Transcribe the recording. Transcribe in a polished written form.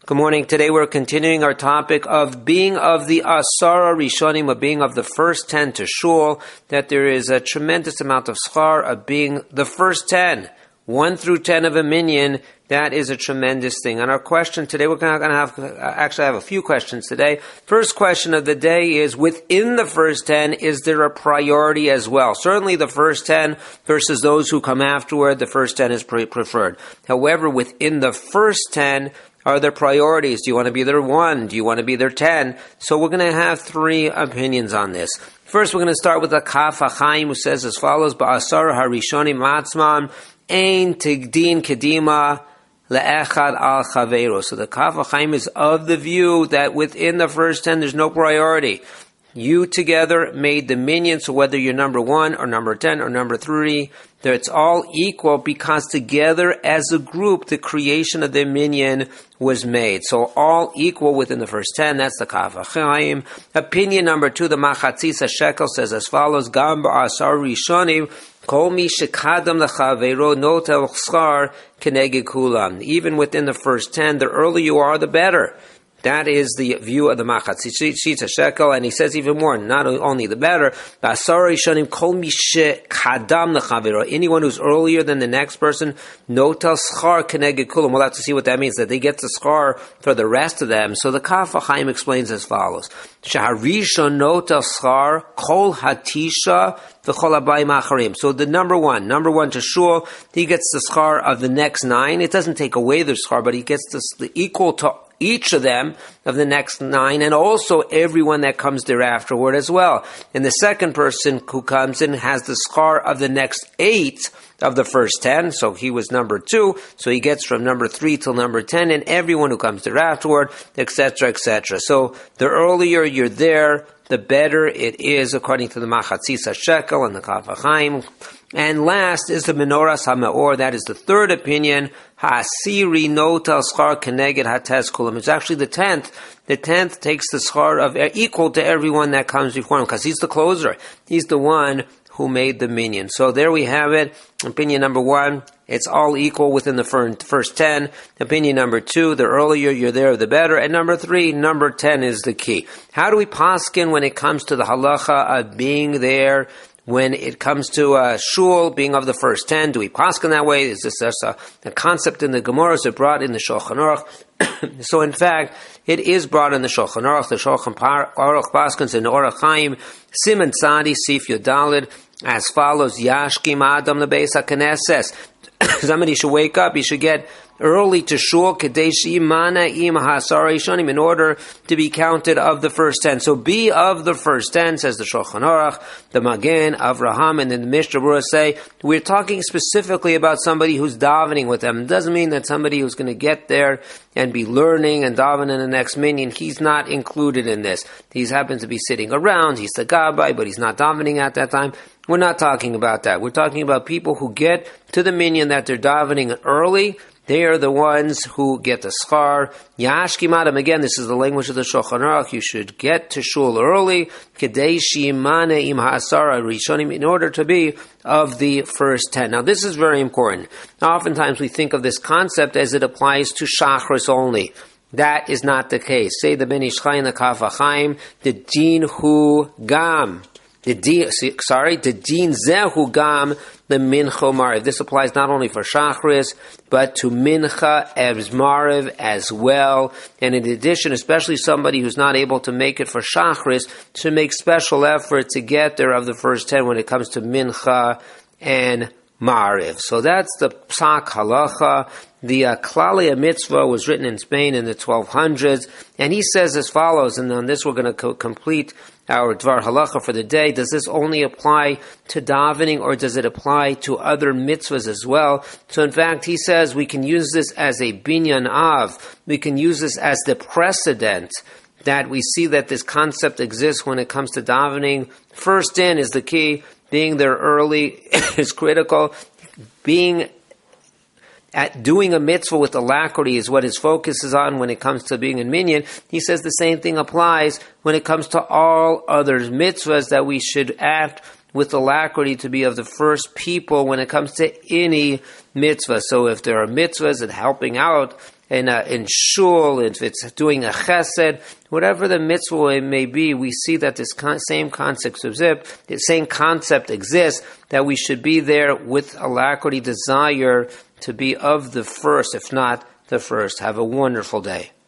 Good morning. Today we're continuing our topic of being of the Asara Rishonim, of being of the first 10 to Shul, that there is a tremendous amount of schar of being the first 10, 1 through 10 of a minyan. That is a tremendous thing. And our question today, we're going to have a few questions today. First question of the day is, within the first 10, is there a priority as well? Certainly the first 10 versus those who come afterward, the first 10 is preferred. However, within the first 10, are there priorities? Do you want to be their 1? Do you want to be their 10? So we're going to have 3 opinions on this. First, we're going to start with the Kaf HaChaim, who says as follows, Ba'asar HaRishonim Matzman, Ein Tigdin Kedima Le'echad Al Chaveiro. So the Kaf HaChaim is of the view that within the first 10, there's no priority. You together made the minyan, so whether you're number 1 or number 10 or number 3, it's all equal because together as a group, the creation of the minyan was made. So all equal within the first 10, that's the Kaf HaChaim. Opinion number 2, the Machatzis HaShekel says as follows, Gam Ba'asar Rishonim, Kol mi shekadam lechaveiro notel schar keneged kulam. Even within the first 10, the earlier you are, the better. That is the view of the Machatzis HaShekel, and he says even more, not only the better, anyone who's earlier than the next person, notel schar keneged kulam. We'll have to see what that means, that they get the schar for the rest of them. So the Kaf HaChaim explains as follows, Shaharishon notel schar kol hatisha v'chol habayim acharim. So the number one to Shul, he gets the schar of the next 9. It doesn't take away the schar, but he gets the equal to each of them of the next 9, and also everyone that comes there afterward as well. And the second person who comes in has the schar of the next 8 of the first 10, so he was number 2, so he gets from number 3 till number 10, and everyone who comes there afterward, etc., etc. So the earlier you're there, the better it is, according to the Machatzis HaShekel and the Kaf HaChaim. And last is the Menoras HaMeor. That is the third opinion. Ha'asiri notel schar keneged hates kulam. It's actually the 10th. The 10th takes the schar of equal to everyone that comes before him, because he's the closer. He's the one who made the minyan. So there we have it. Opinion number 1, it's all equal within the first 10. Opinion number 2, the earlier you're there, the better. And number 3, number 10 is the key. How do we paskin when it comes to the halacha of being there? When it comes to Shul, being of the first 10, do we paskin that way? Is this a concept in the Gemara? Is it brought in the Shulchan Aruch? So in fact, it is brought in the Shulchan Aruch. The Shulchan Aruch paskins in Orach Chaim, Siman Tzadi, Sif Yodalid, as follows, Yashkim Adam Lebeis HaKnesses. Somebody should wake up, he should get early to Shul, Kadesh Imana Im Hasar Rishonim, in order to be counted of the first 10. So be of the first 10, says the Shulchan Aruch, the Magen, Avraham, and then the Mishnah Berurah say, we're talking specifically about somebody who's davening with them. It doesn't mean that somebody who's going to get there and be learning and davening in the next minyan, he's not included in this. He happens to be sitting around, he's the gabbai, but he's not davening at that time. We're not talking about that. We're talking about people who get to the minyan that they're davening early. They are the ones who get the schar. Yashkim Adam, again, this is the language of the Shulchan Aruch. You should get to Shul early, Kedei Shimane Im Ha'asara Rishonim, in order to be of the first 10. Now, this is very important. Oftentimes, we think of this concept as it applies to Shachris only. That is not the case. Say the Ben Ish Chai and the Kaf HaChaim, the Din Hu Gam. The din zehu gam the mincha mariv. This applies not only for shachris, but to mincha as mariv as well. And in addition, especially somebody who's not able to make it for shachris, to make special effort to get there of the first 10 when it comes to mincha and mariv. So that's the psak halacha. The Klalia Mitzvah was written in Spain in the 1200s, and he says as follows, and on this we're going to complete our Dvar Halacha for the day. Does this only apply to davening, or does it apply to other mitzvahs as well? So in fact, he says we can use this as a binyan av. We can use this as the precedent that we see that this concept exists when it comes to davening. First in is the key. Being there early is critical. Being at doing a mitzvah with alacrity is what his focus is on when it comes to being in minyan. He says the same thing applies when it comes to all other mitzvahs, that we should act with alacrity to be of the first people when it comes to any mitzvah. So if there are mitzvahs and helping out in shul, if it's doing a chesed, whatever the mitzvah may be, we see that this same concept exists, that we should be there with alacrity, desire to be of the first, if not the first. Have a wonderful day.